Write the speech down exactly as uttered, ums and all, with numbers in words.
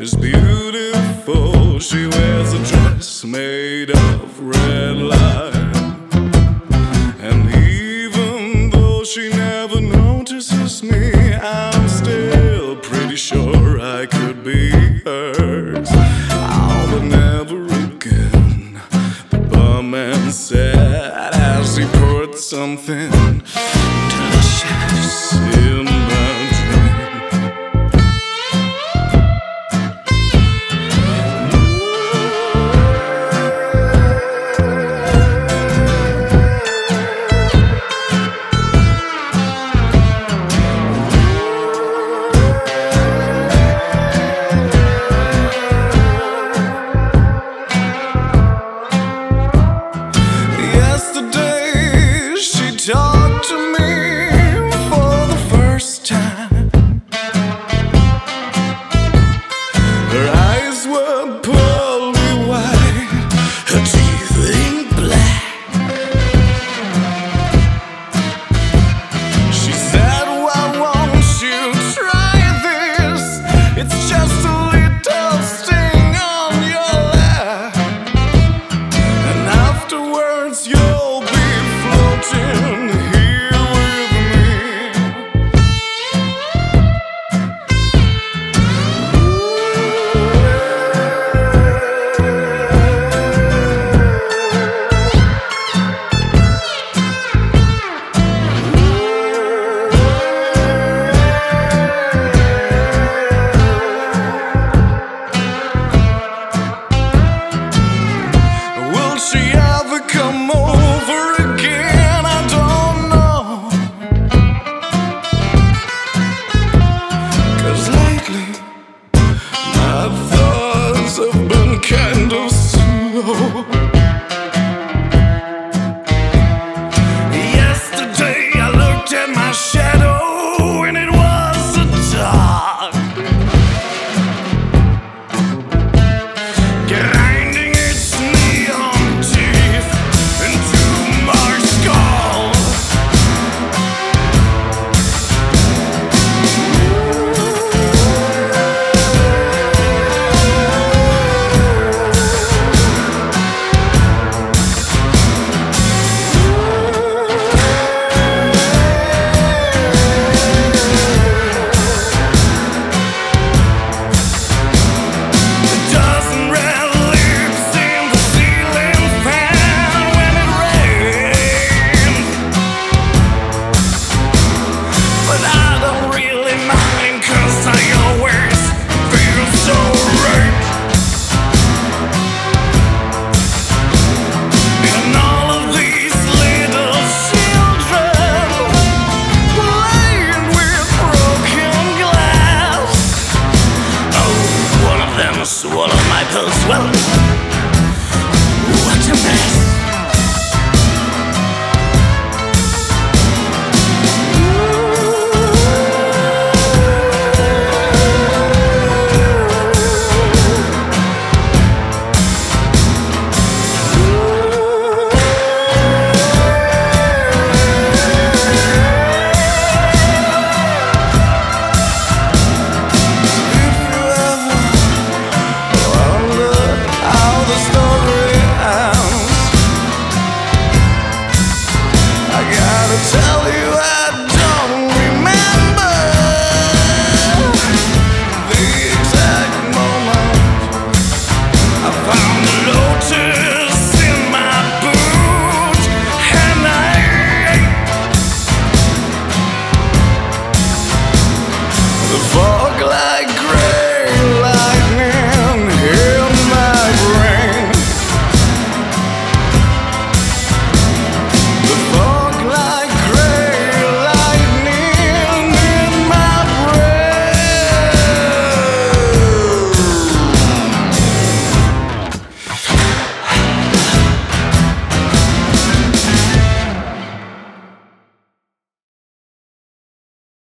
is beautiful. She wears a dress made of red light, and even though she never notices me, I'm still pretty sure I could be hers. Oh, but never again, the barman said as he poured something delicious in my drink. Talked to me for the first time. Her eyes were pearly white, her teeth ink black. She said, "Why won't you try this? It's just a little sting on your lap, and afterwards you'll be floating come over again. I don't know, 'cause lately my thoughts have been kind of slow. Yesterday I looked at my shadow and it was a dog, grinding its neon teeth into my skull. Swallow my pills, well, what a mess. Tell you I don't remember the exact moment I found the lotus in my boot, and I ate the fog like